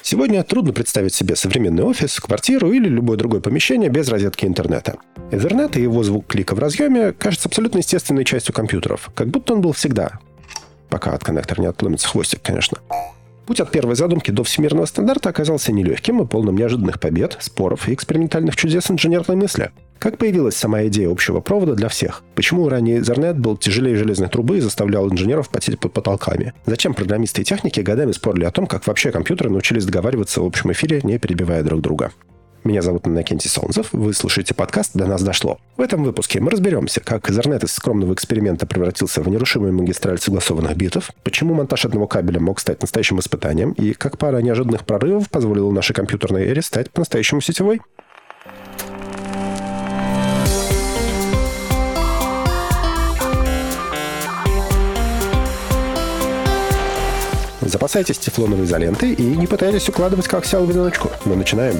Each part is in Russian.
Сегодня трудно представить себе современный офис, квартиру или любое другое помещение без розетки интернета. Ethernet и его звук клика в разъеме кажется абсолютно естественной частью компьютеров, как будто он был всегда. Пока от коннектора не отломится хвостик, конечно. Путь от первой задумки до всемирного стандарта оказался нелегким и полным неожиданных побед, споров и экспериментальных чудес инженерной мысли. Как появилась сама идея общего провода для всех? Почему ранее Ethernet был тяжелее железной трубы и заставлял инженеров потеть под потолками? Зачем программисты и техники годами спорили о том, как вообще компьютеры научились договариваться в общем эфире, не перебивая друг друга? Меня зовут Иннокентий Солнцев, вы слушаете подкаст «До нас дошло». В этом выпуске мы разберемся, как Ethernet из скромного эксперимента превратился в нерушимую магистраль согласованных битов, почему монтаж одного кабеля мог стать настоящим испытанием, и как пара неожиданных прорывов позволила нашей компьютерной эре стать по-настоящему сетевой. Запасайтесь тефлоновой изолентой и не пытайтесь укладывать коаксиал в одиночку. Мы начинаем.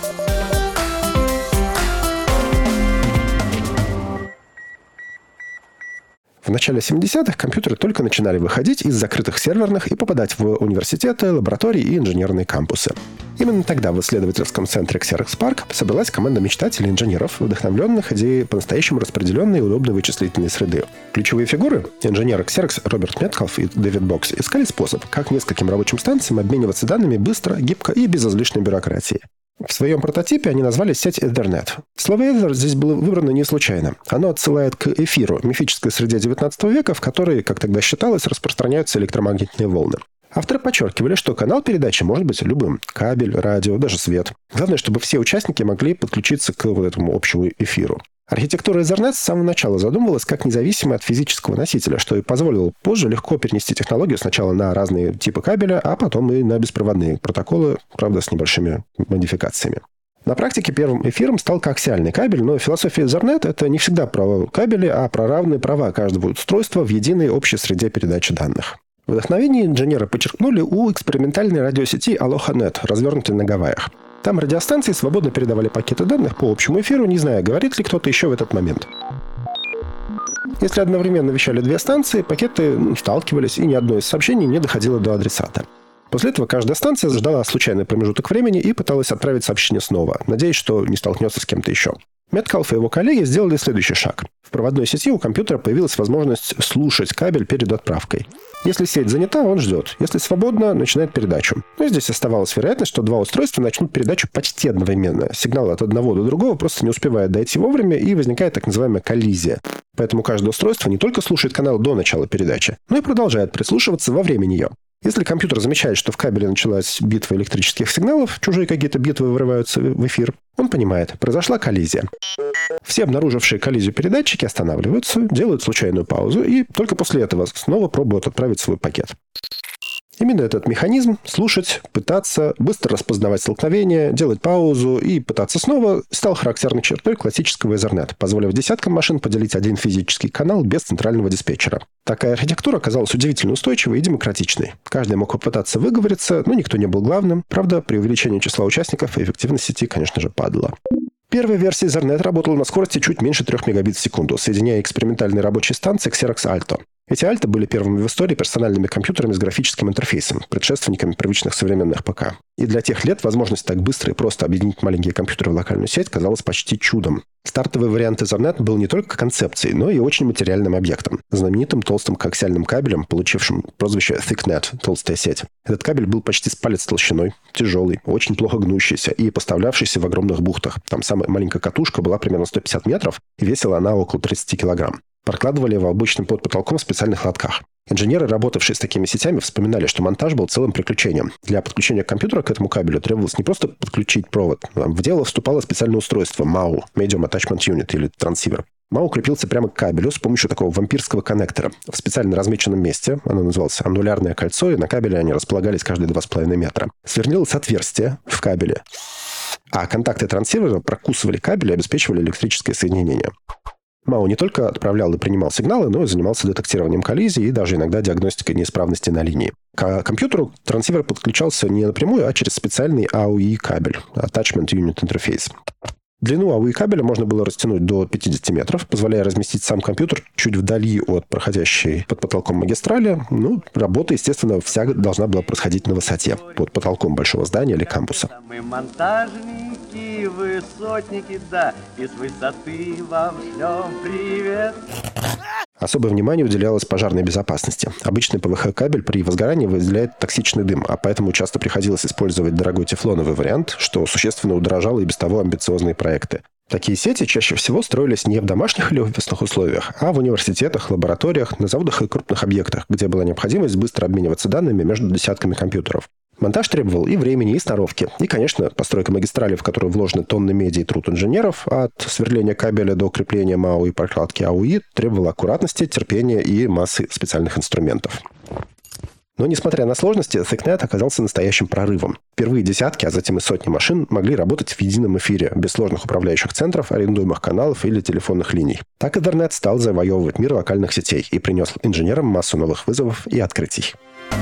В начале 70-х компьютеры только начинали выходить из закрытых серверных и попадать в университеты, лаборатории и инженерные кампусы. Именно тогда в исследовательском центре Xerox PARC собралась команда мечтателей и инженеров, вдохновленных идеей по-настоящему распределенной и удобной вычислительной среды. Ключевые фигуры — инженеры Xerox Роберт Меткалф и Дэвид Бокс — искали способ, как нескольким рабочим станциям обмениваться данными быстро, гибко и без излишней бюрократии. В своем прототипе они назвали сеть Ethernet. Слово «Ether» здесь было выбрано не случайно. Оно отсылает к эфиру, мифической среде XIX века, в которой, как тогда считалось, распространяются электромагнитные волны. Авторы подчеркивали, что канал передачи может быть любым. Кабель, радио, даже свет. Главное, чтобы все участники могли подключиться к вот этому общему эфиру. Архитектура Ethernet с самого начала задумывалась как независимая от физического носителя, что и позволило позже легко перенести технологию сначала на разные типы кабеля, а потом и на беспроводные протоколы, правда, с небольшими модификациями. На практике первым эфиром стал коаксиальный кабель, но философия Ethernet — это не всегда про кабели, а про равные права каждого устройства в единой общей среде передачи данных. Вдохновение инженеры подчеркнули у экспериментальной радиосети AlohaNet, развернутой на Гавайях. Там радиостанции свободно передавали пакеты данных по общему эфиру, не зная, говорит ли кто-то еще в этот момент. Если одновременно вещали две станции, пакеты сталкивались, и ни одно из сообщений не доходило до адресата. После этого каждая станция ждала случайный промежуток времени и пыталась отправить сообщение снова, надеясь, что не столкнется с кем-то еще. Меткалф и его коллеги сделали следующий шаг. В проводной сети у компьютера появилась возможность слушать кабель перед отправкой. Если сеть занята, он ждет. Если свободно, начинает передачу. Но здесь оставалась вероятность, что два устройства начнут передачу почти одновременно. Сигнал от одного до другого просто не успевает дойти вовремя, и возникает так называемая коллизия. Поэтому каждое устройство не только слушает канал до начала передачи, но и продолжает прислушиваться во время нее. Если компьютер замечает, что в кабеле началась битва электрических сигналов, чужие какие-то битвы вырываются в эфир, он понимает, произошла коллизия. Все обнаружившие коллизию передатчики останавливаются, делают случайную паузу и только после этого снова пробуют отправить свой пакет. Именно этот механизм — слушать, пытаться, быстро распознавать столкновения, делать паузу и пытаться снова — стал характерной чертой классического Ethernet, позволив десяткам машин поделить один физический канал без центрального диспетчера. Такая архитектура оказалась удивительно устойчивой и демократичной. Каждый мог попытаться выговориться, но никто не был главным. Правда, при увеличении числа участников эффективность сети, конечно же, падала. Первая версия Ethernet работала на скорости чуть меньше 3 мегабит в секунду, соединяя экспериментальные рабочие станции Xerox Alto. Эти Alto были первыми в истории персональными компьютерами с графическим интерфейсом, предшественниками привычных современных ПК. И для тех лет возможность так быстро и просто объединить маленькие компьютеры в локальную сеть казалась почти чудом. Стартовый вариант Ethernet был не только концепцией, но и очень материальным объектом, знаменитым толстым коаксиальным кабелем, получившим прозвище ThickNet – толстая сеть. Этот кабель был почти с палец толщиной, тяжелый, очень плохо гнущийся и поставлявшийся в огромных бухтах. Там самая маленькая катушка была примерно 150 метров, и весила она около 30 килограмм. Прокладывали его обычным под потолком в специальных лотках. Инженеры, работавшие с такими сетями, вспоминали, что монтаж был целым приключением. Для подключения компьютера к этому кабелю требовалось не просто подключить провод. В дело вступало специальное устройство MAU – Medium Attachment Unit или трансивер. MAU крепился прямо к кабелю с помощью такого вампирского коннектора. В специально размеченном месте, оно называлось аннулярное кольцо, и на кабеле они располагались каждые 2,5 метра. Сверлилось отверстие в кабеле, а контакты трансивера прокусывали кабель и обеспечивали электрическое соединение. MAU не только отправлял и принимал сигналы, но и занимался детектированием коллизий и даже иногда диагностикой неисправности на линии. К компьютеру трансивер подключался не напрямую, а через специальный AUI кабель – Attachment Unit Interface. Длину AUI кабеля можно было растянуть до 50 метров, позволяя разместить сам компьютер чуть вдали от проходящей под потолком магистрали. Работа, естественно, вся должна была происходить на высоте, под потолком большого здания или кампуса. Мы монтажники, высотники, да, и с высоты вам шлем привет. Особое внимание уделялось пожарной безопасности. Обычный ПВХ-кабель при возгорании выделяет токсичный дым, а поэтому часто приходилось использовать дорогой тефлоновый вариант, что существенно удорожало и без того амбициозные проекты. Такие сети чаще всего строились не в домашних или офисных условиях, а в университетах, лабораториях, на заводах и крупных объектах, где была необходимость быстро обмениваться данными между десятками компьютеров. Монтаж требовал и времени, и сноровки. И, конечно, постройка магистрали, в которую вложены тонны меди и труд инженеров, от сверления кабеля до крепления МАУ и прокладки АУИ, требовала аккуратности, терпения и массы специальных инструментов. Но, несмотря на сложности, ThickNet оказался настоящим прорывом. Впервые десятки, а затем и сотни машин могли работать в едином эфире, без сложных управляющих центров, арендуемых каналов или телефонных линий. Так Ethernet стал завоевывать мир локальных сетей и принес инженерам массу новых вызовов и открытий.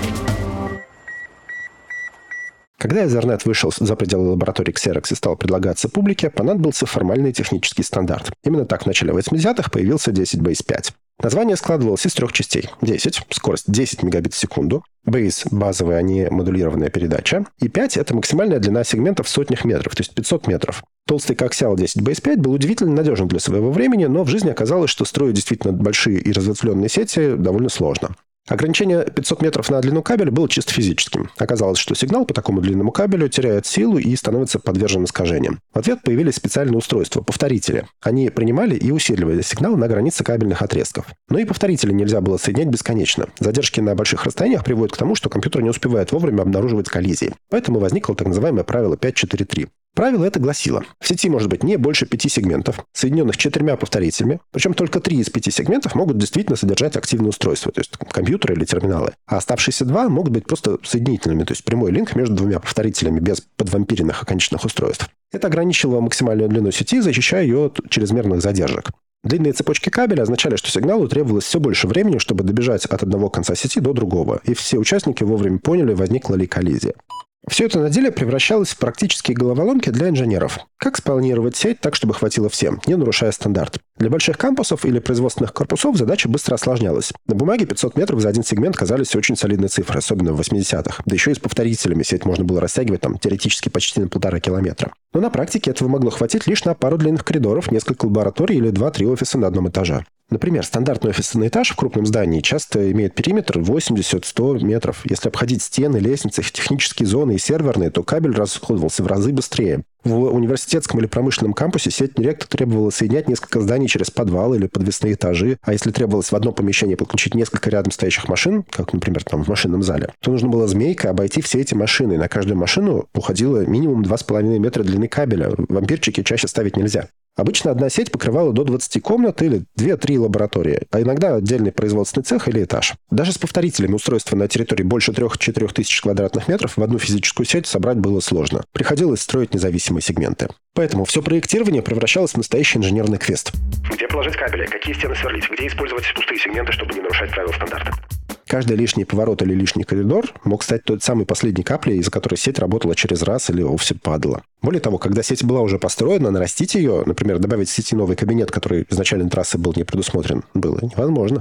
Когда Ethernet вышел за пределы лаборатории Xerox и стал предлагаться публике, понадобился формальный технический стандарт. Именно так в начале 80-х появился 10BASE-5. Название складывалось из 3 частей. 10 – скорость 10 мегабит в секунду. Base – базовая, а не модулированная передача. И 5 – это максимальная длина сегмента в сотнях метров, то есть 500 метров. Толстый коаксиал 10BASE-5 был удивительно надежен для своего времени, но в жизни оказалось, что строить действительно большие и разветвленные сети довольно сложно. Ограничение 500 метров на длину кабеля было чисто физическим. Оказалось, что сигнал по такому длинному кабелю теряет силу и становится подвержен искажениям. В ответ появились специальные устройства – повторители. Они принимали и усиливали сигнал на границе кабельных отрезков. Но и повторители нельзя было соединять бесконечно. Задержки на больших расстояниях приводят к тому, что компьютер не успевает вовремя обнаруживать коллизии. Поэтому возникло так называемое правило 5-4-3. Правило это гласило: в сети может быть не больше 5 сегментов, соединенных 4 повторителями, причем только 3 из 5 сегментов могут действительно содержать активные устройства, то есть компьютеры или терминалы, а оставшиеся 2 могут быть просто соединительными, то есть прямой линк между 2 повторителями без подвампиренных оконечных устройств. Это ограничивало максимальную длину сети, защищая ее от чрезмерных задержек. Длинные цепочки кабеля означали, что сигналу требовалось все больше времени, чтобы добежать от одного конца сети до другого, и все участники вовремя поняли, возникла ли коллизия. Все это на деле превращалось в практические головоломки для инженеров. Как спланировать сеть так, чтобы хватило всем, не нарушая стандарт? Для больших кампусов или производственных корпусов задача быстро осложнялась. На бумаге 500 метров за один сегмент казались очень солидной цифрой, особенно в 80-х. Да еще и с повторителями сеть можно было растягивать теоретически почти на 1,5 километра. Но на практике этого могло хватить лишь на пару длинных коридоров, несколько лабораторий или 2-3 офиса на одном этаже. Например, стандартный офисный этаж в крупном здании часто имеет периметр 80-100 метров. Если обходить стены, лестницы, технические зоны и серверные, то кабель расходовался в разы быстрее. В университетском или промышленном кампусе сеть нередко требовала соединять несколько зданий через подвал или подвесные этажи, а если требовалось в одно помещение подключить несколько рядом стоящих машин, как, например, в машинном зале, то нужно было змейкой обойти все эти машины, и на каждую машину уходило минимум 2,5 метра длины кабеля. Вампирчики чаще ставить нельзя. Обычно одна сеть покрывала до 20 комнат или 2-3 лаборатории, а иногда отдельный производственный цех или этаж. Даже с повторителями устройства на территории больше 3-4 тысяч квадратных метров в одну физическую сеть собрать было сложно. Приходилось строить независимые сегменты. Поэтому все проектирование превращалось в настоящий инженерный квест. Где положить кабели, какие стены сверлить, где использовать пустые сегменты, чтобы не нарушать правила стандарта. Каждый лишний поворот или лишний коридор мог стать той самой последней каплей, из-за которой сеть работала через раз или вовсе падала. Более того, когда сеть была уже построена, нарастить ее, например, добавить в сети новый кабинет, который изначально трассы был не предусмотрен, было невозможно.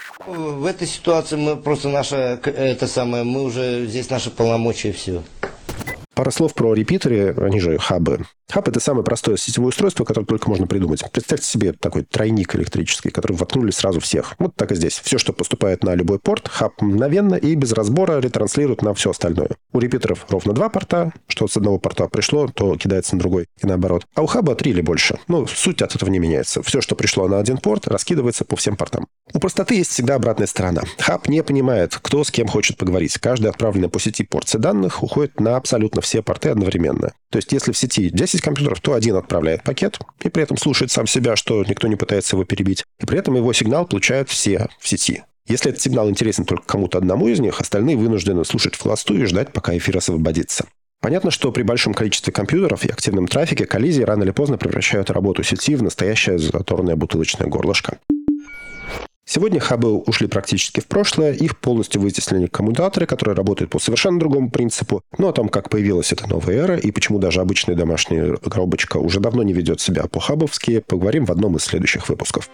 В этой ситуации мы просто мы уже здесь наши полномочия, все. Пара слов про репитеры, они же хабы. Хаб – это самое простое сетевое устройство, которое только можно придумать. Представьте себе такой тройник электрический, который воткнули сразу всех. Вот так и здесь. Все, что поступает на любой порт, хаб мгновенно и без разбора ретранслирует на все остальное. У репитеров ровно 2 порта. Что с одного порта пришло, то кидается на другой и наоборот. А у хаба 3 или больше. Суть от этого не меняется. Все, что пришло на один порт, раскидывается по всем портам. У простоты есть всегда обратная сторона. Хаб не понимает, кто с кем хочет поговорить. Каждый отправленный по сети порция данных уходит на абсолютно все порты одновременно. То есть, если в сети 10 компьютеров, то один отправляет пакет и при этом слушает сам себя, что никто не пытается его перебить. И при этом его сигнал получают все в сети. Если этот сигнал интересен только кому-то одному из них, остальные вынуждены слушать в холостую и ждать, пока эфир освободится. Понятно, что при большом количестве компьютеров и активном трафике коллизии рано или поздно превращают работу сети в настоящее заторное бутылочное горлышко. Сегодня хабы ушли практически в прошлое, их полностью вытеснили коммутаторы, которые работают по совершенно другому принципу. Но о том, как появилась эта новая эра и почему даже обычная домашняя коробочка уже давно не ведет себя по-хабовски, поговорим в одном из следующих выпусков.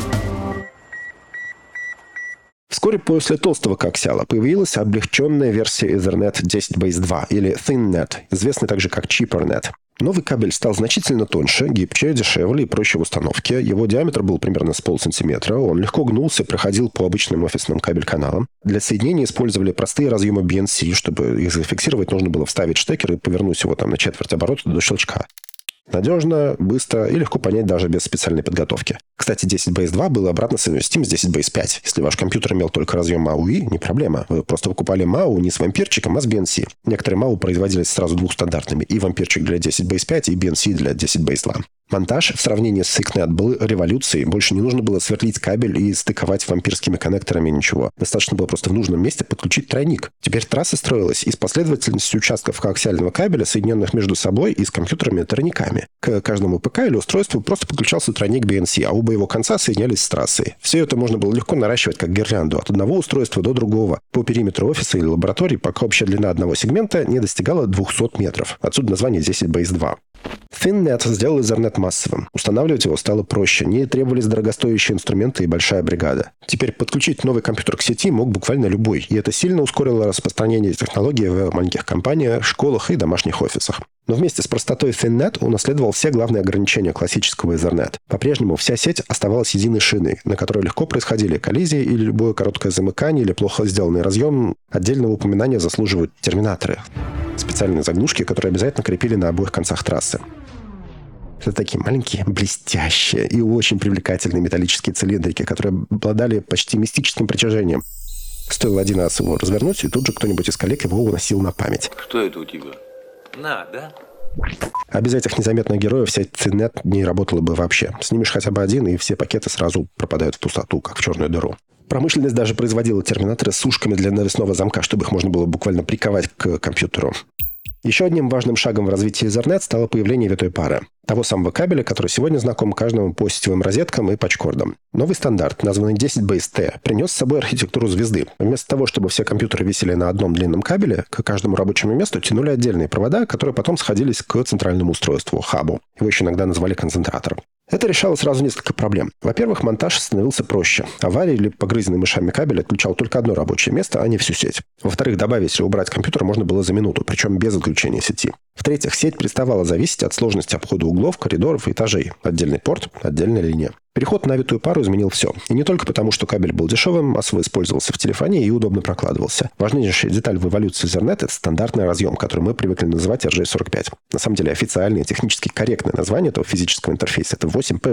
Вскоре после толстого коаксиала появилась облегченная версия Ethernet 10BASE-2 или ThinNet, известный также как CheaperNet. Новый кабель стал значительно тоньше, гибче, дешевле и проще в установке. Его диаметр был примерно с полсантиметра. Он легко гнулся, проходил по обычным офисным кабель-каналам. Для соединения использовали простые разъемы BNC. Чтобы их зафиксировать, нужно было вставить штекер и повернуть его на четверть оборота до щелчка. Надежно, быстро и легко понять даже без специальной подготовки. Кстати, 10BASE-2 был обратно совместим с 10BASE-5. Если ваш компьютер имел только разъем MAUI, не проблема. Вы просто выкупали MAU не с вампирчиком, а с BNC. Некоторые MAU производились сразу двухстандартными. И вампирчик для 10BASE-5, и BNC для 10BASE-2. Монтаж в сравнении с SIGNET был революцией. Больше не нужно было сверлить кабель и стыковать вампирскими коннекторами ничего. Достаточно было просто в нужном месте подключить тройник. Теперь трасса строилась из последовательности участков коаксиального кабеля, соединенных между собой и с компьютерами-тройниками. К каждому ПК или устройству просто подключался тройник BNC, а оба его конца соединялись с трассой. Все это можно было легко наращивать как гирлянду от одного устройства до другого по периметру офиса или лаборатории, пока общая длина одного сегмента не достигала 200 метров. Отсюда название 10BASE-2. ThinNet сделал Ethernet массовым. Устанавливать его стало проще. Не требовались дорогостоящие инструменты и большая бригада. Теперь подключить новый компьютер к сети мог буквально любой. И это сильно ускорило распространение технологий в маленьких компаниях, школах и домашних офисах. Но вместе с простотой ThinNet унаследовал все главные ограничения классического Ethernet. По-прежнему вся сеть оставалась единой шиной, на которой легко происходили коллизии или любое короткое замыкание или плохо сделанный разъем. Отдельного упоминания заслуживают терминаторы. Специальные заглушки, которые обязательно крепили на обоих концах трассы. Это такие маленькие, блестящие и очень привлекательные металлические цилиндрики, которые обладали почти мистическим притяжением. Стоило один раз его развернуть, и тут же кто-нибудь из коллег его уносил на память. Что это у тебя? На, да? А без этих незаметных героев вся ThinNet не работала бы вообще. Снимешь хотя бы один, и все пакеты сразу пропадают в пустоту, как в черную дыру. Промышленность даже производила терминаторы с ушками для навесного замка, чтобы их можно было буквально приковать к компьютеру. Еще одним важным шагом в развитии Ethernet стало появление витой пары. Того самого кабеля, который сегодня знаком каждому по сетевым розеткам и патчкордам. Новый стандарт, названный 10BASE-T, принес с собой архитектуру звезды. Вместо того, чтобы все компьютеры висели на одном длинном кабеле, к каждому рабочему месту тянули отдельные провода, которые потом сходились к центральному устройству, хабу. Его еще иногда называли концентратором. Это решало сразу несколько проблем. Во-первых, монтаж становился проще. Аварий или погрызенный мышами кабель отключал только одно рабочее место, а не всю сеть. Во-вторых, добавить или убрать компьютер можно было за минуту, причем без отключения сети. В-третьих, сеть переставала зависеть от сложности обхода углов, коридоров и этажей. Отдельный порт, отдельная линия. Переход на витую пару изменил все. И не только потому, что кабель был дешевым, массово использовался в телефонии и удобно прокладывался. Важнейшая деталь в эволюции Ethernet – это стандартный разъем, который мы привыкли называть RJ45. На самом деле официальное, технически корректное название этого физического интерфейса – это 8P